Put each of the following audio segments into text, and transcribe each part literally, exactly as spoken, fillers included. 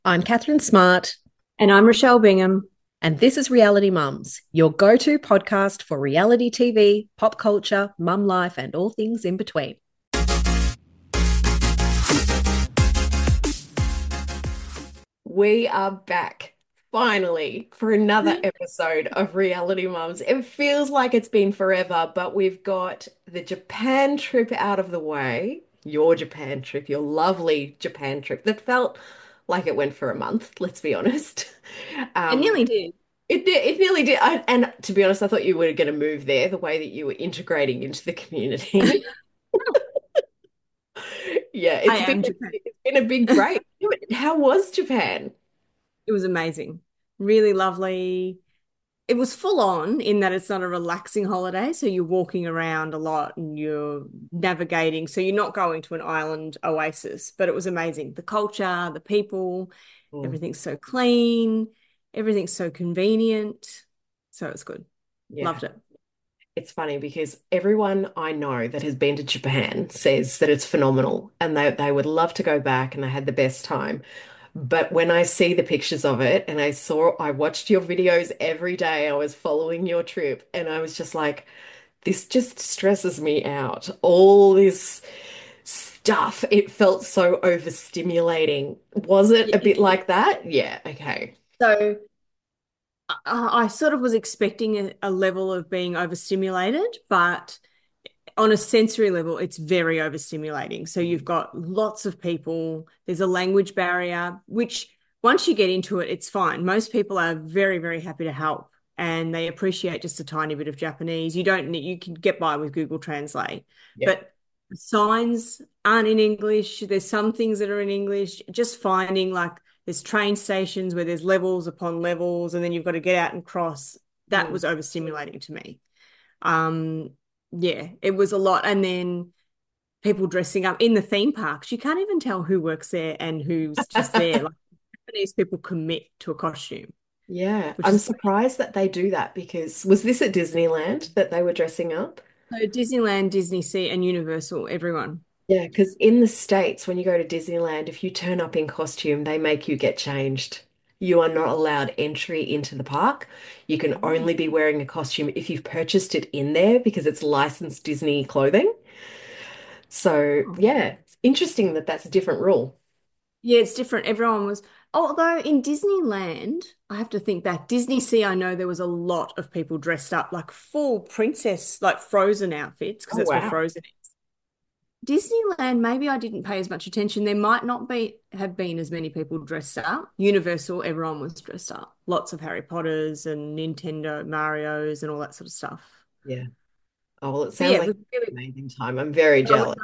I'm Catherine Smart, And I'm Rochelle Bingham. and this is Reality Mums, your go to podcast for reality T V, pop culture, mum life, and all things in between. We are back finally for another episode of Reality Mums. It feels like it's been forever, but we've got the Japan trip out of the way. Your Japan trip, your lovely Japan trip that felt like it went for a month, let's be honest. It Um, nearly did. It did, it nearly did. I, and to be honest, I thought you were going to move there, the way that you were integrating into the community. Yeah, I it's been am Japan. it's been a big break. How was Japan? It was amazing. Really lovely. It was full on in that it's not a relaxing holiday. So you're walking around a lot and you're navigating. So you're not going to an island oasis, but it was amazing. The culture, the people, Mm, everything's so clean, everything's so convenient. So it's good. yeah. Loved it. It's funny because everyone I know that has been to Japan says that it's phenomenal and they, they would love to go back and they had the best time. But when I see the pictures of it and I saw, I watched your videos every day, I was following your trip and I was just like, this just stresses me out. All this stuff, it felt so overstimulating. Was it a Yeah. bit like that? Yeah, okay. So I, I sort of was expecting a, a level of being overstimulated, but on a sensory level, it's very overstimulating. So you've got lots of people, there's a language barrier, which once you get into it, it's fine. Most people are very, very happy to help and they appreciate just a tiny bit of Japanese. You don't need, you can get by with Google Translate, Yeah. but signs aren't in English. There's some things that are in English. Just finding like there's train stations where there's levels upon levels, and then you've got to get out and cross. That Mm. was overstimulating to me. Um, yeah, it was a lot. And then people dressing up in the theme parks, you can't even tell who works there and who's just there. Like Japanese people commit to a costume, Yeah, which I'm is surprised that they do that because was this at Disneyland that they were dressing up? so Disneyland, Disney Sea, and Universal, everyone. Yeah, because in the States, when you go to Disneyland, if you turn up in costume, they make you get changed. You are not allowed entry into the park. You can only be wearing a costume if you've purchased it in there because it's licensed Disney clothing. So, Oh. yeah, it's interesting that that's a different rule. Yeah, it's different. Everyone was, although in Disneyland, I have to think back. Disney Sea, I know there was a lot of people dressed up like full princess, like Frozen outfits, because Oh, that's where wow. Frozen is. Disneyland, maybe I didn't pay as much attention. There might not be have been as many people dressed up. Universal, everyone was dressed up. Lots of Harry Potters and Nintendo Marios and all that sort of stuff. Yeah. Oh, well, it But sounds yeah, it like was really, an amazing time. I'm very I would jealous. go,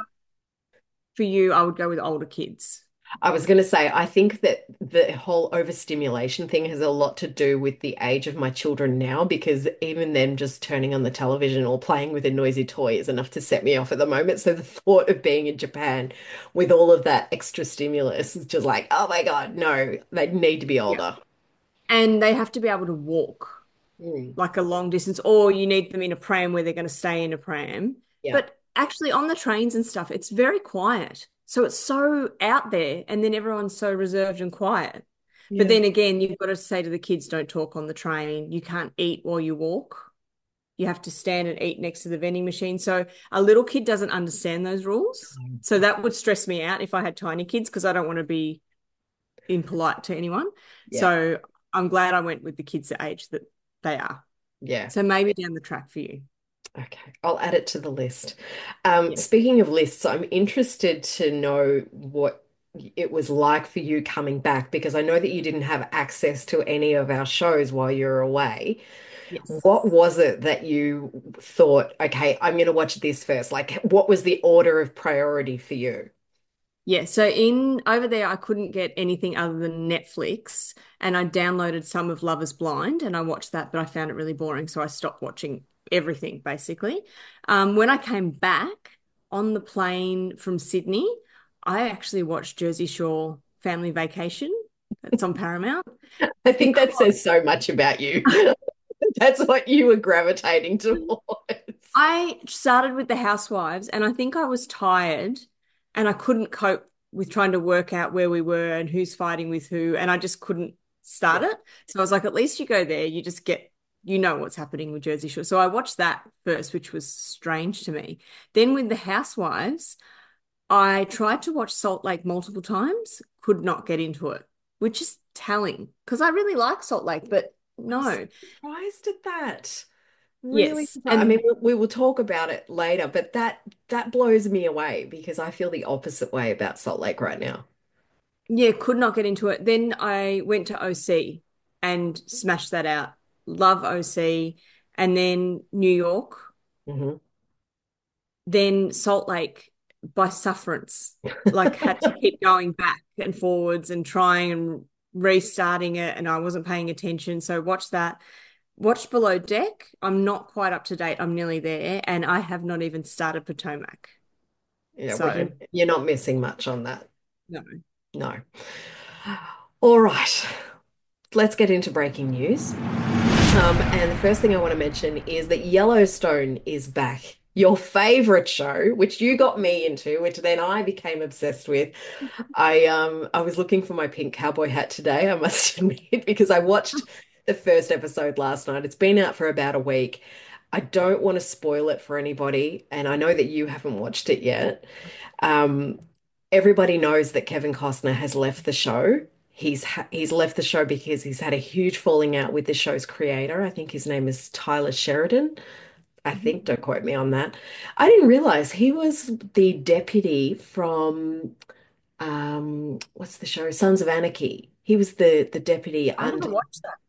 for you, I would go with older kids. I was going to say, I think that the whole overstimulation thing has a lot to do with the age of my children now, because even them just turning on the television or playing with a noisy toy is enough to set me off at the moment. So the thought of being in Japan with all of that extra stimulus is just like, oh my God, no, they need to be Yeah. older. And they have to be able to walk Mm, like a long distance, or you need them in a pram where they're going to stay in a pram. yeah. But actually, on the trains and stuff, it's very quiet. So it's so out there, and then everyone's so reserved and quiet. But Yeah. then again, you've got to say to the kids, don't talk on the train. You can't eat while you walk. You have to stand and eat next to the vending machine. So a little kid doesn't understand those rules. So that would stress me out if I had tiny kids because I don't want to be impolite to anyone. Yeah. So I'm glad I went with the kids the age that they are. Yeah. So maybe down the track for you. Okay, I'll add it to the list. Um, Yeah. speaking of lists, I'm interested to know what it was like for you coming back because I know that you didn't have access to any of our shows while you were away. Yes. What was it that you thought, okay, I'm going to watch this first? Like, what was the order of priority for you? Yeah. So in over there, I couldn't get anything other than Netflix, and I downloaded some of Love is Blind, and I watched that, but I found it really boring, so I stopped watching everything basically. Um, when I came back on the plane from Sydney, I actually watched Jersey Shore Family Vacation. That's on Paramount I think because that says so much about you. That's what you were gravitating towards. I started with The Housewives, and I think I was tired and I couldn't cope. with trying to work out where we were and who's fighting with who, and I just couldn't start Yeah. it. So I was like, at least you go there, you just get, you know what's happening with Jersey Shore. So I watched that first, which was strange to me. Then with the Housewives, I tried to watch Salt Lake multiple times, could not get into it, which is telling because I really like Salt Lake, but I'm no. surprised at that. Really Yes. surprised. I mean, And we, we will talk about it later, but that that blows me away because I feel the opposite way about Salt Lake right now. yeah, could not get into it. Then I went to O C and smashed that out. Love O C. And then New York, Hmm. then Salt Lake by sufferance. Like had to keep going back and forwards and trying and restarting it, and I wasn't paying attention. So watch that. Watched Below Deck. I'm not quite up to date. I'm nearly there, and I have not even started Potomac. Yeah, well, So you, you're not missing much on that. no. No. All right, let's get into breaking news. Um, and the first thing I want to mention is that Yellowstone is back. Your favorite show, which you got me into, which then I became obsessed with. I um I was looking for my pink cowboy hat today, I must admit, because I watched the first episode last night. It's been out for about a week. I don't want to spoil it for anybody, and I know that you haven't watched it yet. Um, Everybody knows that Kevin Costner has left the show. He's ha he's left the show because he's had a huge falling out with the show's creator. I think his name is Tyler Sheridan. I think, don't quote me on that. I didn't realize he was the deputy from um what's the show? Sons of Anarchy. He was the the deputy I under haven't watched that.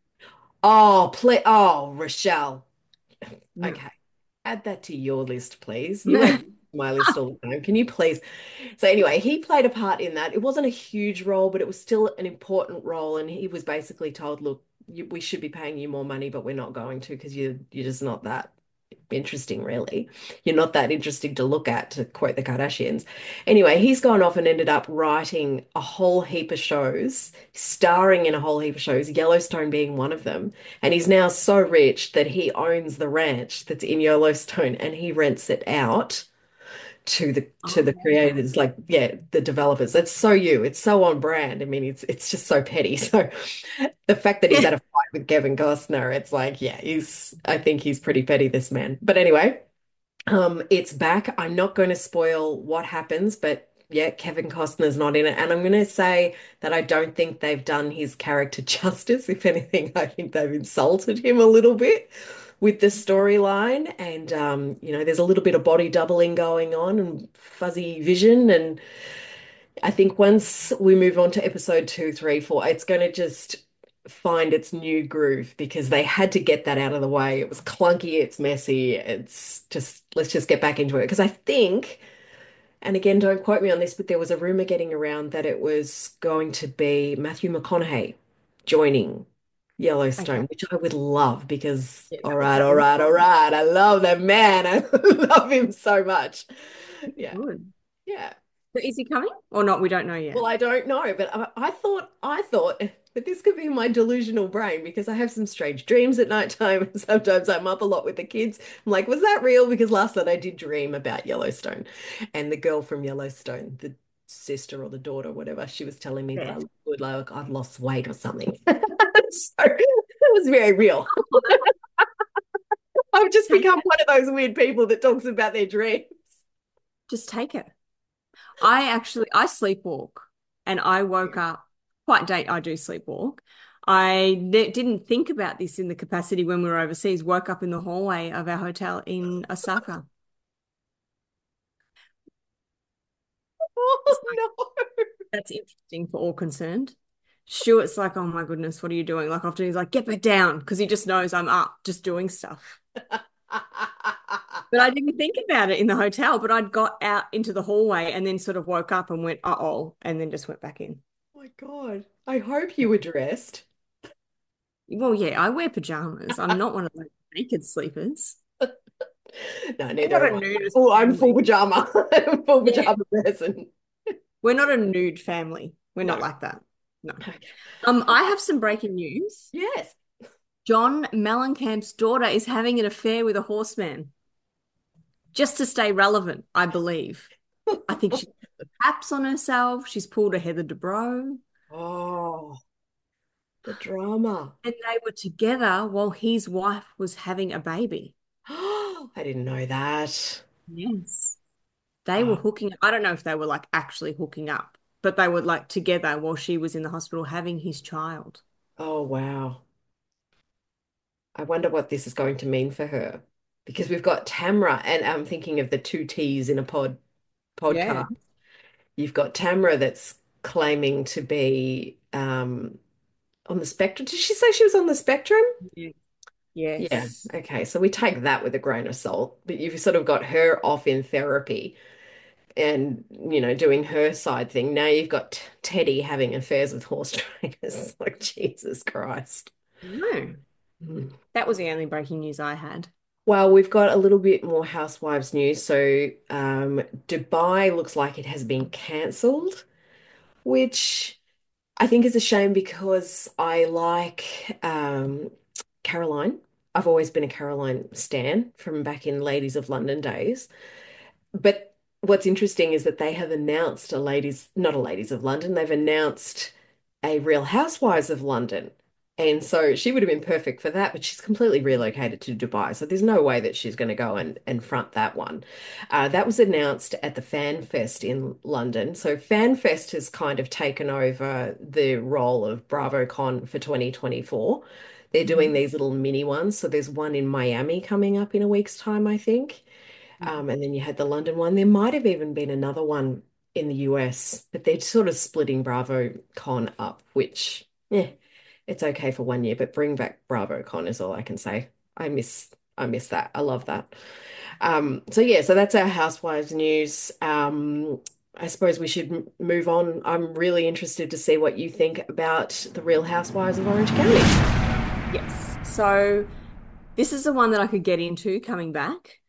oh play oh Rochelle. No. Okay. Add that to your list, please. You add my list all the time. Can you please? So anyway, he played a part in that. It wasn't a huge role, but it was still an important role. And he was basically told, look, you, we should be paying you more money, but we're not going to because you you're just not that interesting, really. You're not that interesting to look at, to quote the Kardashians. Anyway, he's gone off and ended up writing a whole heap of shows, starring in a whole heap of shows, Yellowstone being one of them. And he's now so rich that he owns the ranch that's in Yellowstone and he rents it out to the to the Oh. creators, like yeah, the developers. That's so you. It's so on brand. I mean, it's it's just so petty. So the fact that he's Yeah. had a fight with Kevin Costner, it's like, yeah, he's I think he's pretty petty, this man. But anyway, um, it's back. I'm not going to spoil what happens, but yeah, Kevin Costner's not in it. And I'm going to say that I don't think they've done his character justice. If anything, I think they've insulted him a little bit with the storyline. And, um, you know, there's a little bit of body doubling going on and fuzzy vision. And I think once we move on to episode two, three, four, it's going to just find its new groove because they had to get that out of the way. It was clunky, it's messy. It's just, let's just get back into it. Because I think, and again, don't quote me on this, but there was a rumor getting around that it was going to be Matthew McConaughey joining Okay. Yellowstone, which I would love because, Yeah, all that would right, that all would right, all right. I love that man. I love him so much. be Yeah. good. Yeah. So is he coming or not? We don't know Well, yet. I don't know, but I, I thought I thought that this could be my delusional brain because I have some strange dreams at nighttime and sometimes I'm up a lot with the kids. I'm like, was that real? Because last night I did dream about Yellowstone and the girl from Yellowstone, the sister or the daughter, whatever, she was telling me that I Yeah. looked good, like I'd lost weight or something. So it was very real. I've just Take become it. one of those weird people that talks about their dreams. Just take it. I actually I sleepwalk and I woke up quite late. I do sleepwalk. I ne- didn't think about this in the capacity when we were overseas. Woke up in the hallway of our hotel in Osaka. Oh So no. that's interesting for all concerned. Stuart's like, oh my goodness, what are you doing? Like often he's like, get back down because he just knows I'm up, just doing stuff. But I didn't think about it in the hotel, but I'd got out into the hallway and then sort of woke up and went, uh-oh, and then just went back in. Oh my God. I hope you were dressed. Well, yeah, I wear pajamas. I'm not one of those naked sleepers. No, We're neither not am a I. nudist Oh, I'm full family. pajama. I'm full Yeah. pajama person. We're not a nude family. We're not No. like that. No. Okay. Um, I have some breaking news. Yes. John Mellencamp's daughter is having an affair with a horseman just to stay relevant, I believe. I think she. Taps on herself. She's pulled a Heather Dubrow. Oh, the drama. And they were together while his wife was having a baby. I didn't know that. Yes. They were Oh, hooking. I don't know if they were like actually hooking up, but they were like together while she was in the hospital having his child. oh wow. I wonder what this is going to mean for her. Because we've got Tamra, and I'm thinking of the two T's in a pod Yeah. podcast. You've got Tamra that's claiming to be um, on the spectrum. Did she say she was on the spectrum? Yeah. Yeah. Yes. Okay. So we take that with a grain of salt. But you've sort of got her off in therapy and, you know, doing her side thing. Now you've got Teddy having affairs with horse trainers. Like, Jesus Christ. No. Mm. That was the only breaking news I had. Well, we've got a little bit more housewives news. So, um, Dubai looks like it has been cancelled, which I think is a shame because I like um, Caroline. I've always been a Caroline stan from back in Ladies of London days. But what's interesting is that they have announced a ladies, not a Ladies of London, they've announced a Real Housewives of London. And so she would have been perfect for that, but she's completely relocated to Dubai. So there's no way that she's going to go and, and front that one. Uh, that was announced at the Fan Fest in London. So Fan Fest has kind of taken over the role of BravoCon for twenty twenty-four. They're doing Mhm. these little mini ones. So there's one in Miami coming up in a week's time, I think. Um, and then you had the London one. There might have even been another one in the U S, but they're sort of splitting BravoCon up, which, yeah, it's okay for one year, but bring back BravoCon is all I can say. I miss I miss that. I love that. Um, so yeah, so that's our Housewives news. Um, I suppose we should m- move on. I'm really interested to see what you think about the Real Housewives of Orange County. Yes. So this is the one that I could get into coming back.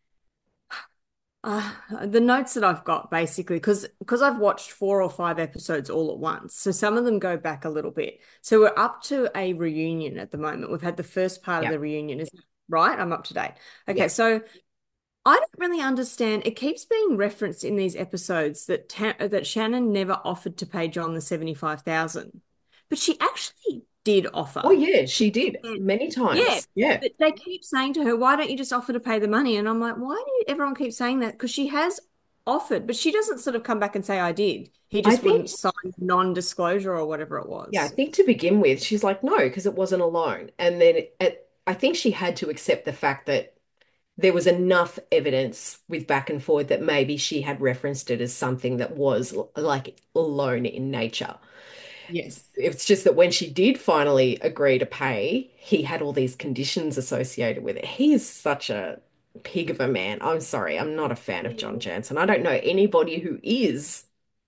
Uh, the notes that I've got basically, because because I've watched four or five episodes all at once, so some of them go back a little bit. So we're up to a reunion at the moment. We've had the first part of Yeah, the reunion, is that right? I'm up to date. yeah. Okay, so I don't really understand. It keeps being referenced in these episodes that Ta that Shannon never offered to pay John the seventy-five thousand, but she actually did Oh offer. yeah, She she did said, many yeah, times. Yeah. but they keep saying to her, "Why don't you just offer to pay the money?" And I'm like, "Why do everyone keep saying that?" Because she has offered, but she doesn't sort of come back and say, "I did." He I just think wouldn't sign non-disclosure or whatever it Yeah, I was. think to begin with, she's like, no, because it wasn't a loan. And then it, it, I think she had to accept the fact that there was enough evidence with back and forward that maybe she had referenced it as something that was l- like a loan in nature. Yes. It's just that when she did finally agree to pay, he had all these conditions associated with it. He is such a pig of a man. I'm sorry, I'm not a fan of John Jansen. I don't know anybody who is.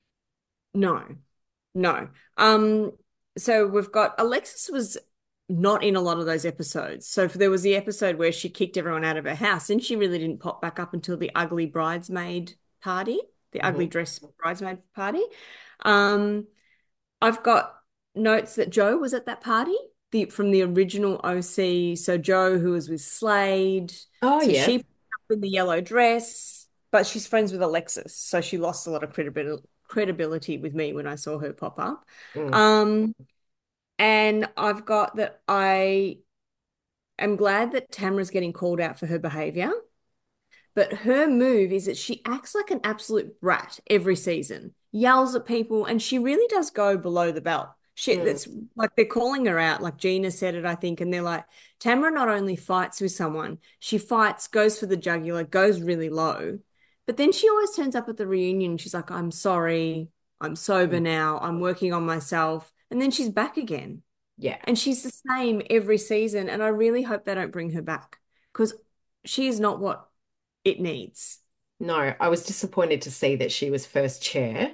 No. No. Um, so we've got Alexis was not in a lot of those episodes. So if there was the episode where she kicked everyone out of her house, and she really didn't pop back up until the ugly bridesmaid party, the ugly Mhm. dress bridesmaid party. Um, I've got notes that Joe was at that party, the from the original O C. So Joe, who was with Slade, Oh, so yeah. she popped up in the yellow dress, but she's friends with Alexis, so she lost a lot of credibility credibility with me when I saw her pop up. Mm, Um, and I've got that I am glad that Tamara's getting called out for her behavior. But her move is that she acts like an absolute brat every season, yells at people, and she really does go below the belt. Shit, mm, that's like they're calling her out. Like Gina said it, I think, and they're like, Tamara not only fights with someone, she fights, goes for the jugular, goes really low. But then she always turns up at the reunion. She's like, I'm sorry, I'm sober mm. now, I'm working on myself. And then she's back again. Yeah. And she's the same every season. And I really hope they don't bring her back because she is not what it needs. No, I was disappointed to see that she was first chair,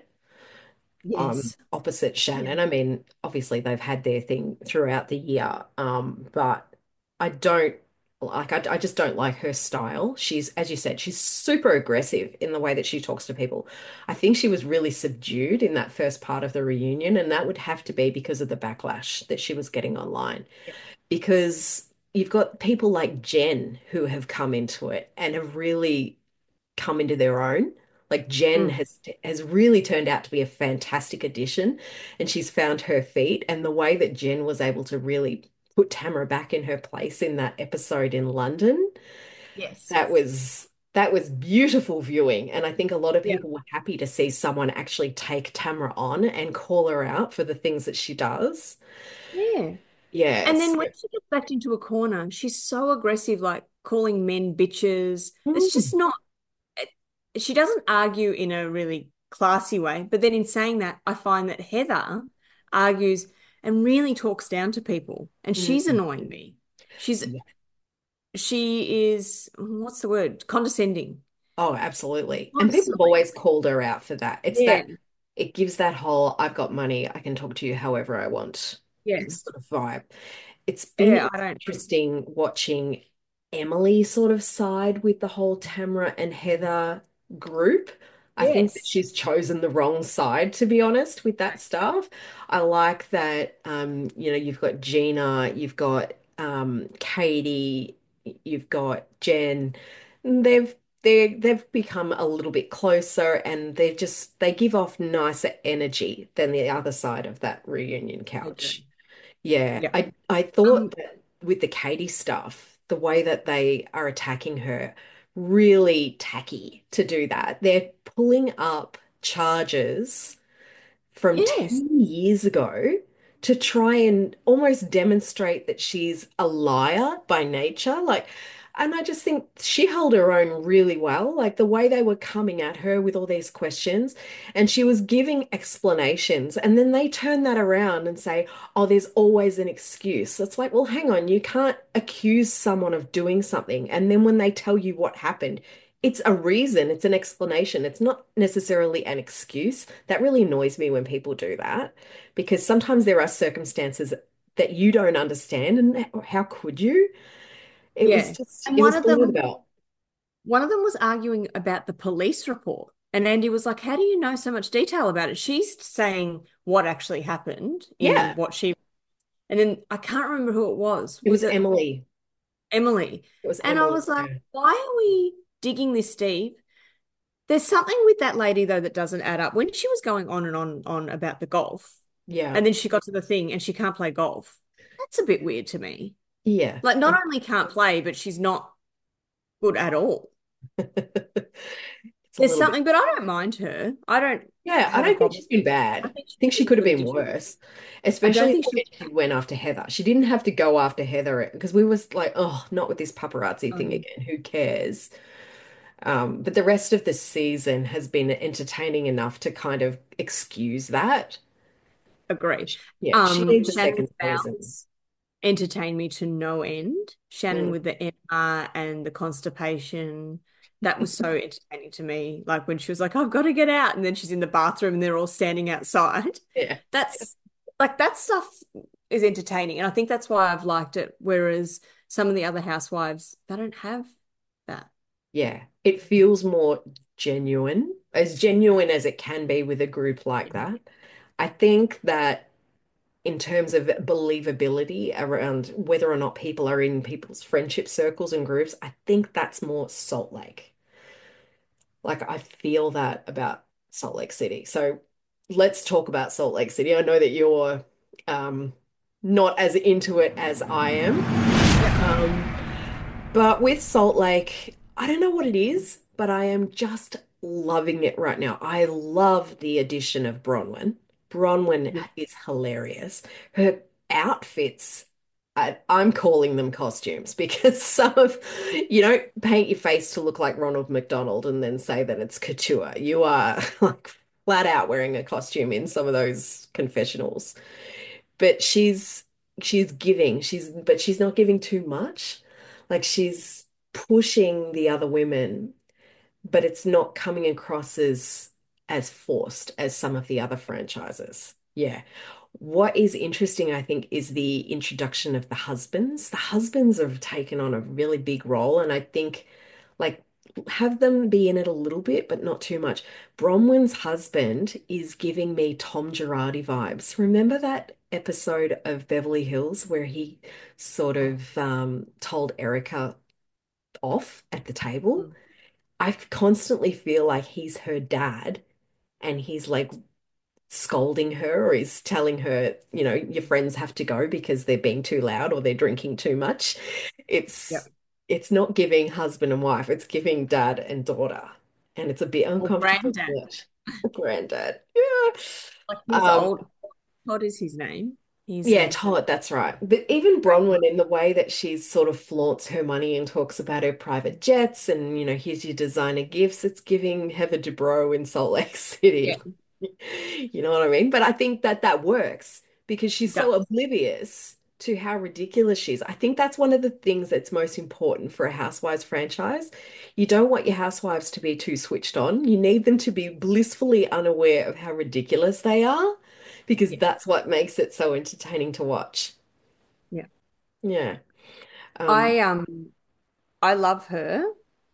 um, Yes. opposite Yeah. Shannon. I mean, obviously they've had their thing throughout the year, um, but I don't like, I, I just don't like her style. She's, as you said, she's super aggressive in the way that she talks to people. I think she was really subdued in that first part of the reunion, and that would have to be because of the backlash that she was getting online. Because you've got people like Jen who have come into it and have really come into their own. Like Jen Mm. has has really turned out to be a fantastic addition, and she's found her feet. And the way that Jen was able to really put Tamara back in her place in that episode in London, Yes. that was that was beautiful viewing. And I think a lot of Yeah. people were happy to see someone actually take Tamara on and call her out for the things that she does. Yeah. And Yes. then when she gets backed into a corner, she's so aggressive, like calling men bitches. It's just Mm. not, she doesn't argue in a really classy way. But then in saying that, I find that Heather argues and really talks down to people. And she's Mm. annoying me. She's, Yeah. she is, what's the word? Condescending. Oh, absolutely. And people have Constantly. always called her out for that. It's Yeah. that it gives that whole I've got money, I can talk to you however I want Yeah. sort of vibe. It's been Yeah. I don't. interesting watching Emily sort of side with the whole Tamara and Heather group. I think that Yes. she's chosen the wrong side, to be honest, with that stuff. I like that, um, you know, you've got Gina, you've got um, Katie, you've got Jen. They've they they've become a little bit closer, and they just they give off nicer energy than the other side of that reunion They do. couch. Yeah, Yeah. I I thought Um, that with the Katie stuff, the way that they are attacking her, really tacky to do that. They're pulling up charges from yes. ten years ago to try and almost demonstrate that she's a liar by nature. Like, and I just think she held her own really well. Like the way they were coming at her with all these questions, and she was giving explanations, and then they turn that around and say, "Oh, there's always an excuse." It's like, well, hang on, you can't accuse someone of doing something, and then when they tell you what happened, it's a reason, it's an explanation. It's not necessarily an excuse. That really annoys me when people do that because sometimes there are circumstances that you don't understand, and how could you? It was Yeah. just, And it one was of below the them, belt. one of them was arguing about the police report. And Andy was like, how do you know so much detail about it? She's saying what actually happened in Yeah, what she, and then I can't remember who it was. it Was was it Emily. Emily? It was And I Emily. was like, Yeah. why are we digging this deep? There's something with that lady though that doesn't add up. When she was going on and on on about the golf, Yeah. and then she got to the thing and she can't play golf. That's a bit weird to me. Yeah. Like, not only can't play, but she's not good at all. It's a There's little bit. something, but I don't mind her. I don't Yeah, I have a don't think problem. she's been bad. I I think she's think a she really could have good been addition. worse, I don't especially think the she way she went after Heather. She didn't have to go after Heather because we was like, oh, not with this paparazzi thing um, again. Who cares? Um, but the rest of the season has been entertaining enough to kind of excuse that. agree. Yeah, she Um, needs a second Shannon's season. vows entertain me to no end. Shannon Mm, with the Emma and the constipation. That was so entertaining to me. Like when she was like, I've got to get out. And then she's in the bathroom and they're all standing outside. yeah, That's like that stuff is entertaining. And I think that's why I've liked it. Whereas some of the other housewives, they don't have that. yeah. It feels more genuine, as genuine as it can be with a group like that. I think that in terms of believability around whether or not people are in people's friendship circles and groups, I think that's more Salt Lake. Like I feel that about Salt Lake City. So let's talk about Salt Lake City. I know that you're um, not as into it as I am. Yep. Um, but with Salt Lake, I don't know what it is, but I am just loving it right now. I love the addition of Bronwyn. Bronwyn Yeah. is hilarious. Her outfits, I, I'm calling them costumes because some of, you don't paint your face to look like Ronald McDonald and then say that it's couture. You are like flat out wearing a costume in some of those confessionals. But she's she's giving, she's but she's not giving too much. Like she's pushing the other women, but it's not coming across as as forced as some of the other franchises. Yeah. What is interesting, I think, is the introduction of the husbands. The husbands have taken on a really big role, and I think like have them be in it a little bit, but not too much. Bronwyn's husband is giving me Tom Girardi vibes. Remember that episode of Beverly Hills where he sort of um, told Erica off at the table? I constantly feel like he's her dad and he's like scolding her or is telling her, you know, your friends have to go because they're being too loud or they're drinking too much. It's Yep. it's not giving husband and wife, it's giving dad and daughter. And it's a bit Or uncomfortable to granddad. watch. Granddad. Yeah. Like he's Um, old. Todd is his name. He's yeah, um Todd, that's right. But even Bronwyn, in the way that she sort of flaunts her money and talks about her private jets and, you know, here's your designer gifts, it's giving Heather Dubrow in Salt Lake City. yeah, You know what I mean? But I think that that works because she's it so does. oblivious to how ridiculous she is. I think that's one of the things that's most important for a Housewives franchise. You don't want your housewives to be too switched on. You need them to be blissfully unaware of how ridiculous they are because Yeah. that's what makes it so entertaining to watch. Yeah. Yeah. Um, I um I love her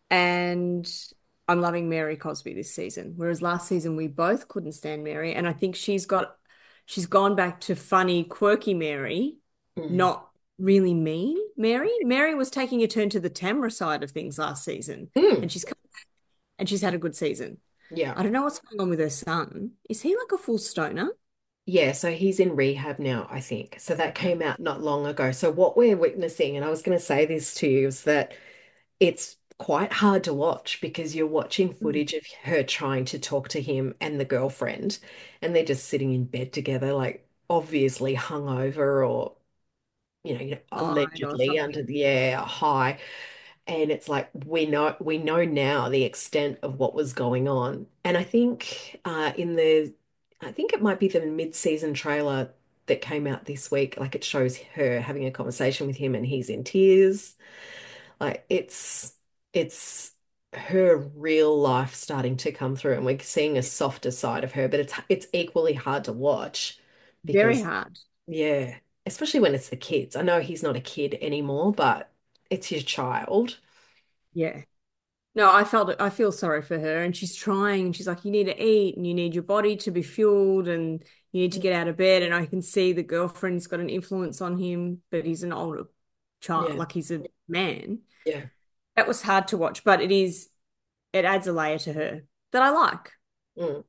and I'm loving Mary Cosby this season. Whereas last season we both couldn't stand Mary. And I think she's got she's gone back to funny, quirky Mary, mm, not really mean Mary. Mary was taking a turn to the Tamra side of things last season. And mm, she's come and she's had a good season. yeah. I don't know what's going on with her son. Is he like a full stoner? Yeah, so he's in rehab now, I think. So that Yeah. came out not long ago. So what we're witnessing, and I was going to say this to you, is that it's quite hard to watch because you're watching Mm. footage of her trying to talk to him and the girlfriend, and they're just sitting in bed together, like obviously hungover or, you know, you know, High or allegedly under something. the air, high. And it's like we know we know now the extent of what was going on. And I think uh, in the I think it might be the mid-season trailer that came out this week, like it shows her having a conversation with him and he's in tears. Like it's it's her real life starting to come through and we're seeing a softer side of her, but it's it's equally hard to watch Very because hard. yeah, especially when it's the kids. I know he's not a kid anymore, but it's your child. Yeah. No, I felt it. I feel sorry for her. And she's trying. She's like, you need to eat and you need your body to be fueled and you need to get out of bed. And I can see the girlfriend's got an influence on him, but he's an older child, Yeah, like he's a man. yeah. That was hard to watch, but it is, it adds a layer to her that I like. Mm.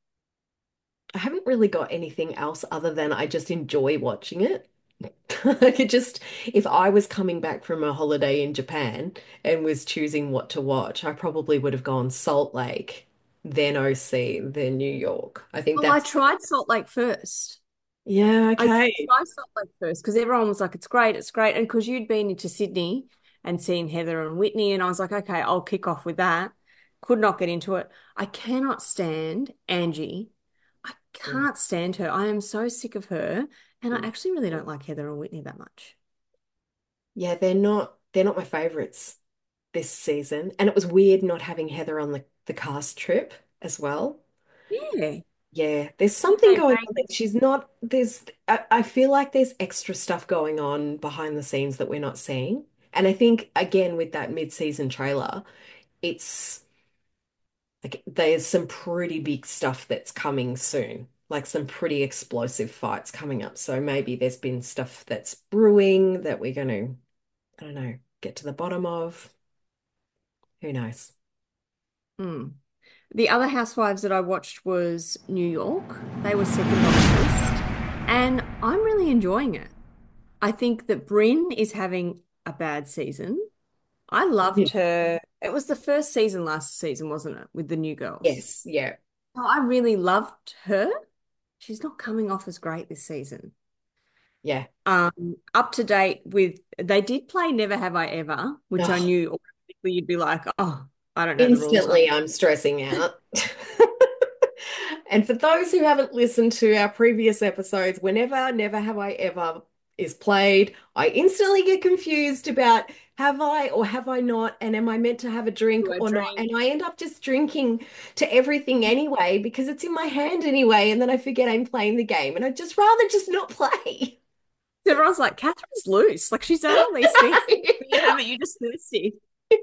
I haven't really got anything else other than I just enjoy watching it. I could just, if I was coming back from a holiday in Japan and was choosing what to watch, I probably would have gone Salt Lake, then O C, then New York. I think Well, I that's, tried Salt Lake first. yeah, I did okay. try Salt Lake first because everyone was like, it's great, it's great. And because you'd been into Sydney and seen Heather and Whitney, and I was like, okay, I'll kick off with that. Could not get into it. I cannot stand Angie. I Mm. can't stand her. I am so sick of her. And I Mm. actually really don't like Heather and Whitney that much. Yeah, they're not, they're not my favorites this season. And it was weird not having Heather on the, the cast trip as well. Yeah. Yeah, there's Think something they going on there. made She's not, there's, I, I feel like there's extra stuff going on behind the scenes that we're not seeing. And I think, again, with that mid-season trailer, it's like there's some pretty big stuff that's coming soon, like some pretty explosive fights coming up. So maybe there's been stuff that's brewing that we're going to, I don't know, get to the bottom of. Who knows? Mm. The other Housewives that I watched was New York. They were second on the list. And I'm really enjoying it. I think that Bryn is having a bad season. I Yeah. loved her. It was the first season last season, wasn't it, with the new girls? Yes, yeah, Oh, I really loved her. She's not coming off as great this season. yeah. Um, up to date with they did play Never Have I Ever, which I Oh, knew automatically you'd be like, oh, I don't know the rules. I instantly, I'm stressing out. And for those who haven't listened to our previous episodes, whenever Never Have I Ever is played, I instantly get confused about have I or have I not, and am I meant to have a drink do a or not? drink. And I end up just drinking to everything anyway because it's in my hand anyway, and then I forget I'm playing the game, and I'd just rather just not play. Everyone's like, Catherine's loose. Like she's done all these things. You haven't, you're just thirsty.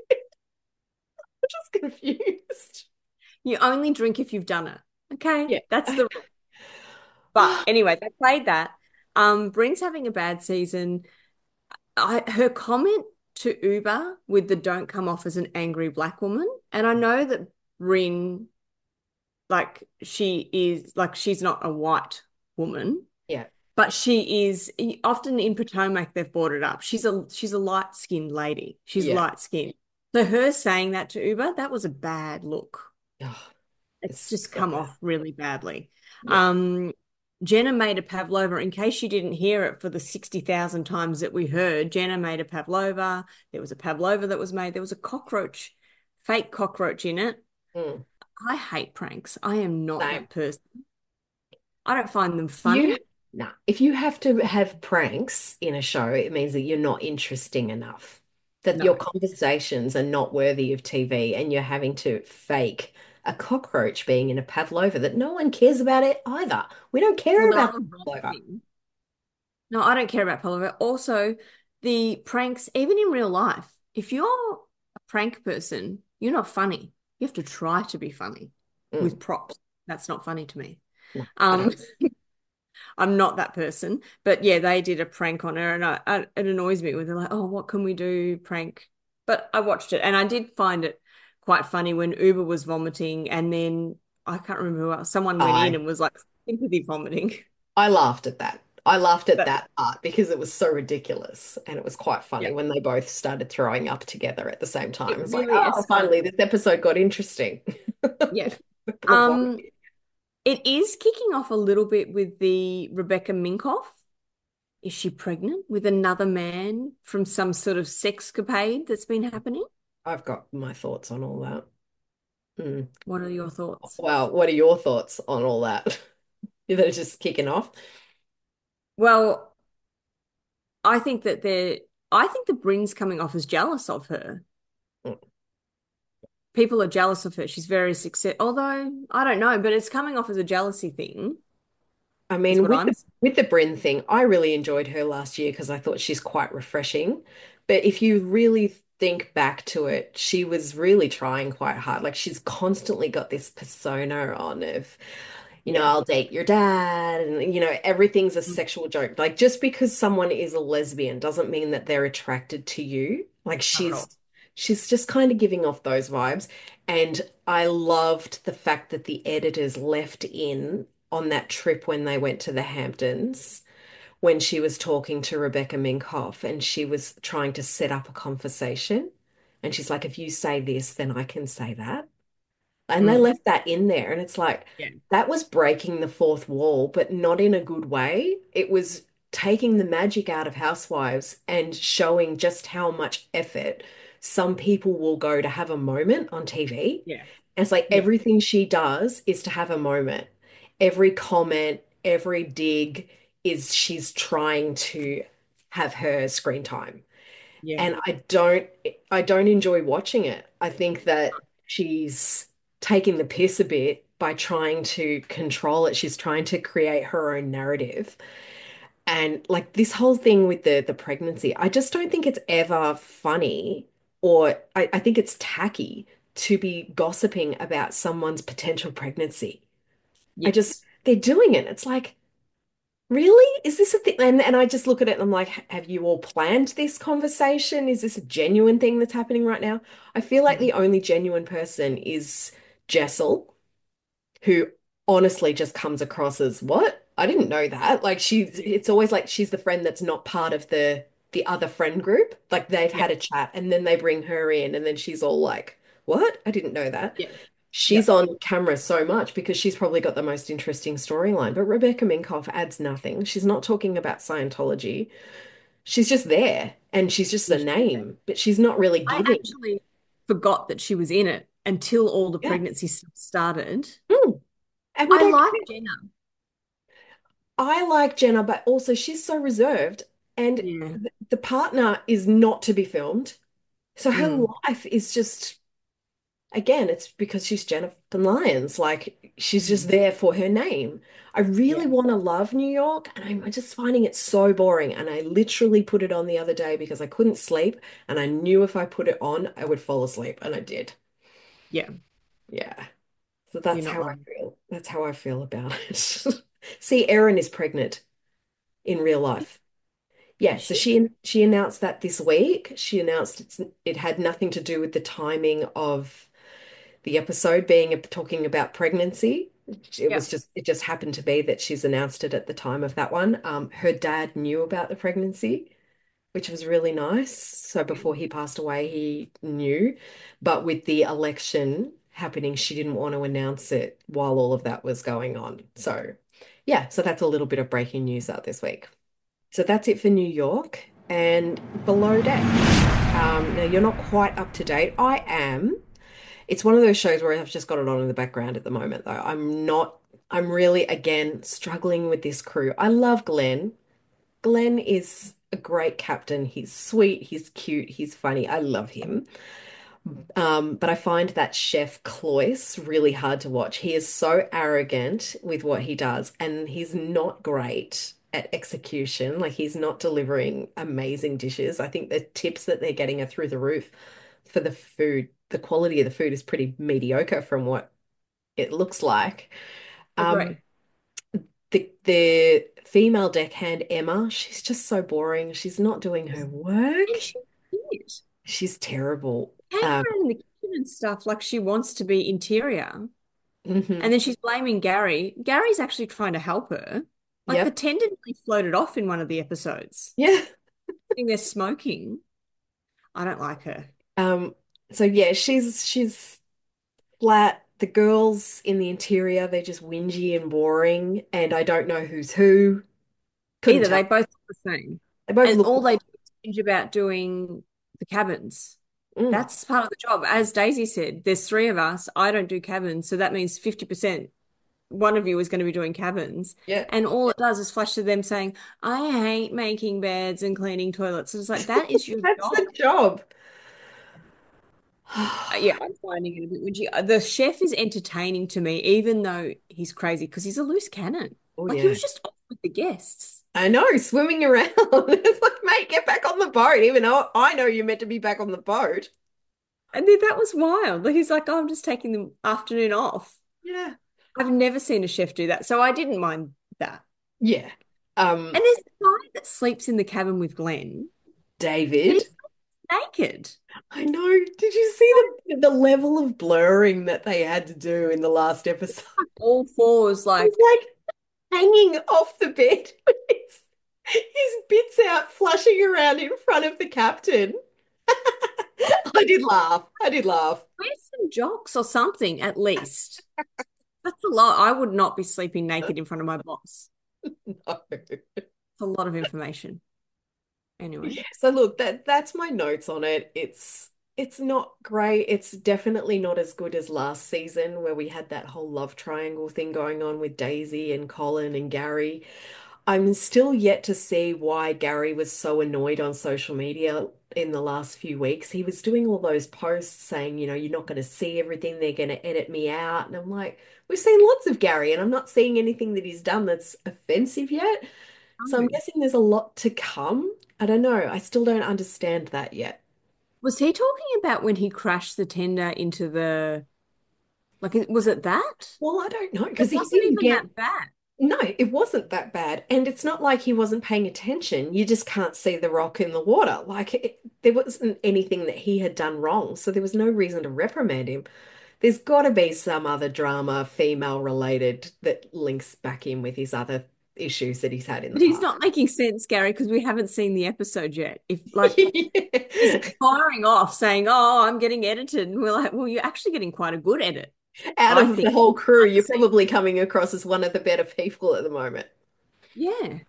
Just confused. You only drink if you've done it. Okay. Yeah. That's the but anyway, they played that. Um, Bryn's having a bad season. I her comment to Uber with the don't come off as an angry black woman. And I know that Rin, like she is like she's not a white woman, Yeah. but she is often in Potomac, they've brought it up. She's a she's a light-skinned lady. She's Yeah. light skinned. So her saying that to Uber, that was a bad look. Oh, It's it's just so come bad. off really badly. Yeah. Um, Jenna made a pavlova. In case you didn't hear it for the sixty thousand times that we heard, Jenna made a pavlova. There was a pavlova that was made. There was a cockroach, fake cockroach in it. Mm. I hate pranks. I am not Same. that person. I don't find them You, funny. nah, if you have to have pranks in a show, it means that you're not interesting enough, that your No. conversations are not worthy of T V, and you're having to fake a cockroach being in a pavlova that no one cares about it either. We don't care Well, the about other pavlova. thing. No, I don't care about pavlova. Also, the pranks, even in real life, if you're a prank person, you're not funny. You have to try to be funny with Mm, props. That's not funny to me. no, I Um, don't. I'm not that person. But yeah, they did a prank on her, and I, I, it annoys me when they're like, "Oh, what can we do? Prank." But I watched it, and I did find it quite funny when Uber was vomiting, and then I can't remember who else. Someone went in I and was like sympathy vomiting. I laughed at that. I laughed at But that part because it was so ridiculous, and it was quite funny yeah, when they both started throwing up together at the same time. it It's like, really oh, finally, escalated. this epoisode got interesting. Yeah. Poor Um, Bobby. it is kicking off a little bit with the Rebecca Minkoff. Is she pregnant with another man from some sort of sexcapade that's been happening? I've got my thoughts on all that. Mm. What are your thoughts? Well, what are your thoughts on all that? That it's just kicking off. Well, I think that they're, I think the Bryn's coming off as jealous of her. Mm. People are jealous of her. She's very success, although I don't know, but it's coming off as a jealousy thing, I is mean, what with I'm the saying. with the Bryn thing, I really enjoyed her last year because I thought she's quite refreshing. But if you really think back to it, she was really trying quite hard. Like she's constantly got this persona on of, you know, Yeah. I'll date your dad, and you know, everything's a Mm. sexual joke. Like just because someone is a lesbian doesn't mean that they're attracted to you. Like Not at she's all. she's just kind of giving off those vibes. And I loved the fact that the editors left in on that trip when they went to the Hamptons, when she was talking to Rebecca Minkoff and she was trying to set up a conversation. And she's like, if you say this, then I can say that. And they Mm. left that in there. And it's like, Yeah. that was breaking the fourth wall, but not in a good way. It was taking the magic out of Housewives and showing just how much effort some people will go to have a moment on T V. Yeah. And it's like Yeah. everything she does is to have a moment. Every comment, every dig is she's trying to have her screen time. Yeah. And I don't I don't enjoy watching it. I think that she's taking the piss a bit by trying to control it. She's trying to create her own narrative. And like this whole thing with the the pregnancy, I just don't think it's ever funny, or I, I think it's tacky to be gossiping about someone's potential pregnancy. I Yes. just they're doing it. It's like, really? Is this a thing? And, and I just look at it and I'm like, have you all planned this conversation? Is this a genuine thing that's happening right now? I feel like Mm. the only genuine person is Jessel, who honestly just comes across as what? I didn't know that. Like she's it's always like she's the friend that's not part of the the other friend group. Like they've Yeah. had a chat and then they bring her in and then she's all like, "What? I didn't know that." Yeah. Yeah. She's on camera so much because she's probably got the most interesting storyline. But Rebecca Minkoff adds nothing. She's not talking about Scientology. She's just there and she's just a Yes. name, but she's not really I giving. actually forgot that she was in it until all the Yeah. pregnancy stuff started. Mm. And we I don't like care. Jenna. I like Jenna, but also she's so reserved and Yeah. th- the partner is not to be filmed. So her Mm. life is just, again, it's because she's Jennifer Lyons. Like she's just Mm. there for her name. I really Yeah. want to love New York, and I'm just finding it so boring. And I literally put it on the other day because I couldn't sleep, and I knew if I put it on, I would fall asleep, and I did. Yeah. Yeah. So You're that's not how I loving feel. That's how I feel about it. See, Erin is pregnant in real it. life. Yeah, Is so she? she she announced that this week. She announced it's it had nothing to do with the timing of the episode being talking about pregnancy. It Yeah. was just it just happened to be that she's announced it at the time of that one. Um, her dad knew about the pregnancy, which was really nice. So before he passed away, he knew. But with the election happening, she didn't want to announce it while all of that was going on. So yeah, so that's a little bit of breaking news out this week. So that's it for New York and Below Deck. Um, now you're not quite up to date. I am. It's one of those shows where I've just got it on in the background at the moment, though. I'm not, I'm really, again, struggling with this crew. I love Glenn. Glenn is a great captain. He's sweet, he's cute, he's funny. I love him. Um, but I find that Chef Cloyce really hard to watch. He is so arrogant with what he does, and he's not great at execution. Like he's not delivering amazing dishes. I think the tips that they're getting are through the roof for the food. The quality of the food is pretty mediocre from what it looks like. Um, Agree. the the female deckhand Emma, she's just so boring. She's not doing her And work. she is. She's terrible. Hanging Um, around in the kitchen and stuff like she wants to be interior. mhm. And then she's blaming Gary. Gary's actually trying to help her. Like the Yep. tender nearly floated off in one of the episodes. Yeah. Sitting there smoking. I don't like her. Um, so yeah, she's she's flat. The girls in the interior, they're just whingy and boring, and I don't know who's who. Couldn't Either tell. they both look the same. They both And look. all they do is whinge about doing the cabins. Mm, That's part of the job. As Daisy said, there's three of us. I don't do cabins. So that means fifty percent one of you is going to be doing cabins. yeah, And all it does is flash to them saying, I hate making beds and cleaning toilets. And it's like, that is your that's job. the job. Uh, Yeah, I'm finding it a bit whingy. Uh, The chef is entertaining to me, even though he's crazy because he's a loose cannon. Oh Like he yeah, was just off with the guests. I know, swimming around. It's like, mate, get back on the boat, even though I know you're meant to be back on the boat. And then that was wild. Like, he's like, oh, I'm just taking the afternoon off. Yeah. I've never seen a chef do that. So I didn't mind that. Yeah. Um, And there's a guy that sleeps in the cabin with Glenn and David. he's naked. I know. Did you see the the level of blurring that they had to do in the last episode? All fours, He's like, like hanging off the bed with his, his bits out, flashing around in front of the captain. I did laugh. I did laugh. wear some jocks or something at least. That's a lot. I would not be sleeping naked in front of my boss. No. It's a lot of information. Anyway, Yeah, so look, that that's my notes on it. It's it's not great. It's definitely not as good as last season where we had that whole love triangle thing going on with Daisy and Colin and Gary. I'm still yet to see why Gary was so annoyed on social media in the last few weeks. He was doing all those posts saying, you know, you're not going to see everything, they're going to edit me out. And I'm like, we've seen lots of Gary, and I'm not seeing anything that he's done that's offensive yet. So I'm oh. guessing there's a lot to come. I don't know. I still don't understand that yet. Was he talking about when he crashed the tender into the, like, was it that? Well, I don't know It because he wasn't didn't even get. that bad. No, it wasn't that bad. And it's not like he wasn't paying attention. You just can't see the rock in the water. Like it, there wasn't anything that he had done wrong. So there was no reason to reprimand him. There's got to be some other drama, female related, that links back in with his other issues that he's had in the But he's past. not making sense, Gary, because we haven't seen the episode yet. If like he's firing off saying, "Oh, I'm getting edited," and we're like, "Well, you're actually getting quite a good edit, Out I of the think." whole crew, Behind the you're scenes. probably coming across as one of the better people at the moment. Yeah.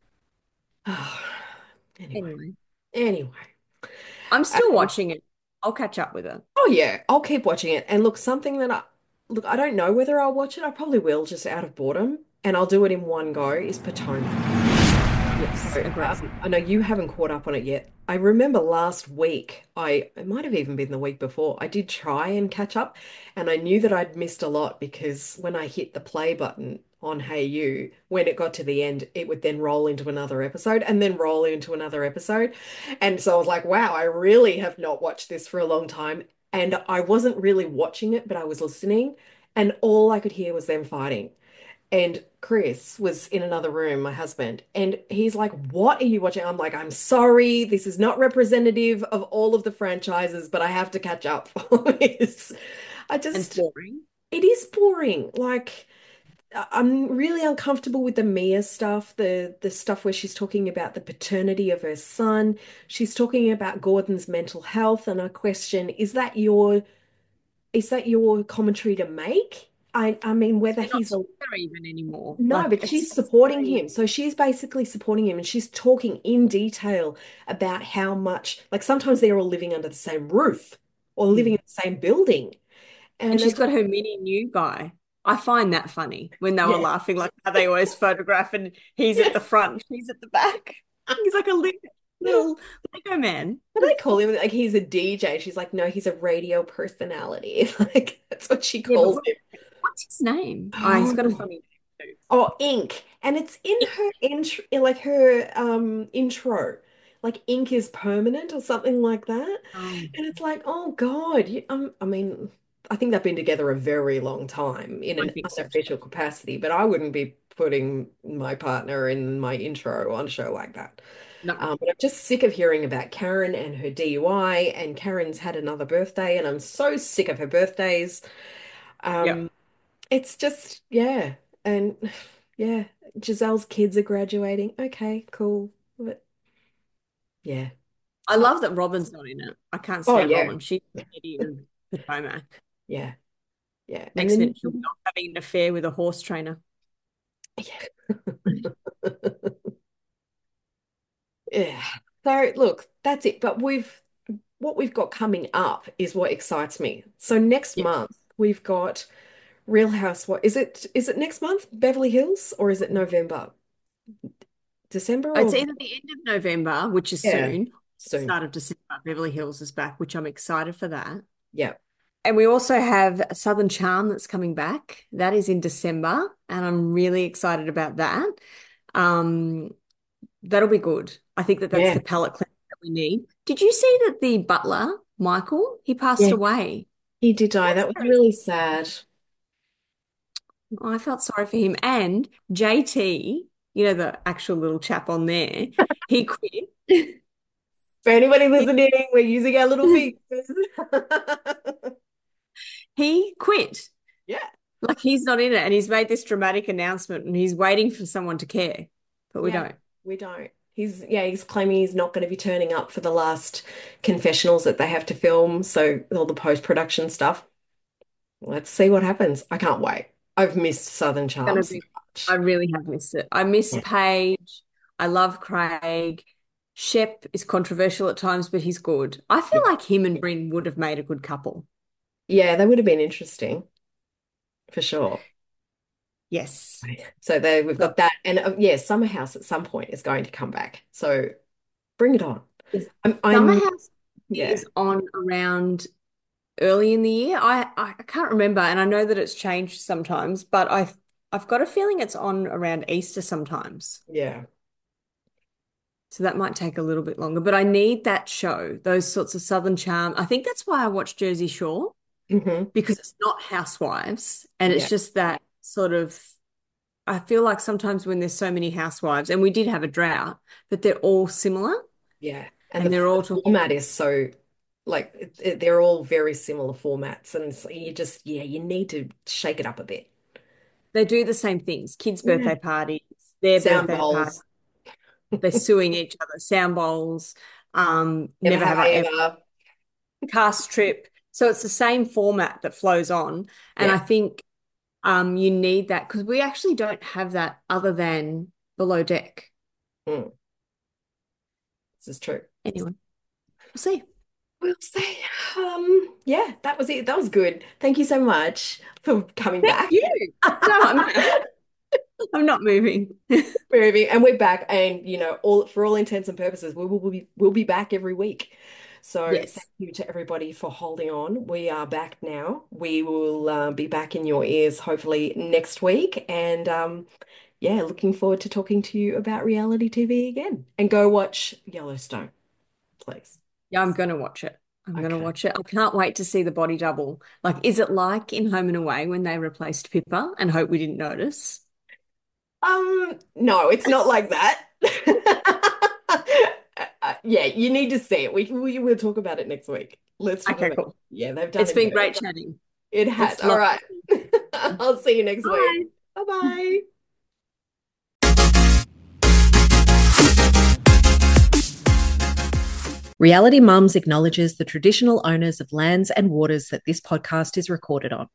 Anyway, Anyway, anyway. I'm still Um, watching it. I'll catch up with it. oh yeah, I'll keep watching it. And look, something that I look, I don't know whether I'll watch it. I probably will just out of boredom, and I'll do it in one go, is Potomac. Yes, So, agree. um, I know you haven't caught up on it yet. I remember last week, I it might have even been the week before, I did try and catch up, and I knew that I'd missed a lot because when I hit the play button on Hey You, when it got to the end, it would then roll into another episode and then roll into another episode. And so I was like, wow, I really have not watched this for a long time. And I wasn't really watching it, but I was listening, and all I could hear was them fighting. And Chris was in another room, my husband, and he's like, "What are you watching?" I'm like, "I'm sorry, this is not representative of all of the franchises, but I have to catch up." It's- I And just, boring. it is boring. Like, I- I'm really uncomfortable with the Mia stuff, the the stuff where she's talking about the paternity of her son. She's talking about Gordon's mental health, and I question, is that your is that your commentary to make? I I mean, whether They're not he's a together even anymore. no, Like but it's she's supporting very him. So she's basically supporting him and she's talking in detail about how much, like sometimes they're all living under the same roof or living in Mm. the same building. And And she's it's, got her mini new guy. I find that funny when they were yeah, laughing, like how they always photograph and he's at yeah. the front, she's at the back. He's like a li little Lego man. What do they call him? Like he's a D J. She's like, no, he's a radio personality. Like that's what she Yeah, but calls what, him. what's his name? Oh, he's got a Oh, funny name oh, ink. And it's in too. her intro, in like her um intro. Like ink is permanent or something like that. Um, And it's like, oh God, you, um, I mean, I think they've been together a very long time in I an think so too. unofficial capacity, but I wouldn't be putting my partner in my intro on a show like that. No. Um, but I'm just sick of hearing about Karen and her D U I, and Karen's had another birthday, and I'm so sick of her birthdays. Yeah. Um, it's just, yeah. And yeah, Giselle's kids are graduating. Okay, cool. But yeah, I it's not. love that Robin's not in it. I can't Oh, stand yeah. Robin. She's the idiot of Potomac. Yeah. Yeah. And Next then, minute she'll be off having an affair with a horse trainer. yeah. Yeah. So look, that's it. But we've what we've got coming up is what excites me. So next Yes. month we've got Real House. What is it? Is it next month, Beverly Hills, or is it November? December It's or either the end of November, which is yeah, soon, soon. start of December. Beverly Hills is back, which I'm excited for that. Yeah. And we also have Southern Charm that's coming back. That is in December, and I'm really excited about that. Um, that'll be good. I think that that's Yeah. the palate cleanser that we need. Did you see that the butler, Michael, he passed Yeah. away? He did die. That's That was very, really sad. I felt sorry for him. And J T, you know, the actual little chap on there, he quit. For anybody He, listening, we're using our little fingers. he quit. Yeah. Like he's not in it, and he's made this dramatic announcement, and he's waiting for someone to care, but we Yeah. don't. We don't. He's yeah, he's claiming he's not going to be turning up for the last confessionals that they have to film, so all the post-production stuff. Let's see what happens. I can't wait. I've missed Southern Gonna Charm so be. I much. really have missed it. I miss Yeah. Paige. I love Craig. Shep is controversial at times, but he's good. I feel Yeah. like him and Bryn would have made a good couple. Yeah, that would have been interesting for sure. Yes. So there we've So got that, and uh, yeah, Summer House at some point is going to come back. So bring it on. I'm, Summer I'm House yeah. is on around early in the year. I, I I can't remember, and I know that it's changed sometimes, but I I've got a feeling it's on around Easter sometimes. Yeah. So that might take a little bit longer, but I need that show, those sorts of Southern charm. I think that's why I watch Jersey Shore Hmm. because it's not housewives and it's Yeah. just that sort of I feel like sometimes when there's so many housewives and we did have a drought, but they're all similar Yeah. And the, and they're all the talking format is so like it, it- they're all very similar formats, and so you just yeah, you need to shake it up a bit. they do the same things, kids' Yeah. birthday parties, their Sound birthday party, bowls. they're suing each other, sound bowls, um, Never never have have I I ever ever. cast trip. So it's the same format that flows on. And I Yeah. think um, you need that because we actually don't have that other than below deck. Mm, this is true. Anyway, we'll see. We'll see. Um, yeah, that was it. That was good. Thank you so much for coming Thank back. you. No, I'm, I'm not moving. Movie, and we're back, and you know, all for all intents and purposes, we will we'll be we'll be back every week. So thank Yes. you to everybody for holding on. We are back now. We will uh, be back in your ears hopefully next week, and um, yeah, looking forward to talking to you about reality T V again. And go watch Yellowstone, please. Yeah, I'm gonna watch it. I'm gonna Okay. watch it. I can't wait to see the body double. Like, is it like in Home and Away when they replaced Pippa and hope we didn't notice? Um, no, it's not like that. Uh, yeah, you need to see it. We we will talk about it next week. Let's talk Okay, about it. cool. Yeah, they've done It's it been better. great chatting. It has. It's All lovely. right. I'll see you next week. Bye. Bye-bye. Reality Mums acknowledges the traditional owners of lands and waters that this podcast is recorded on.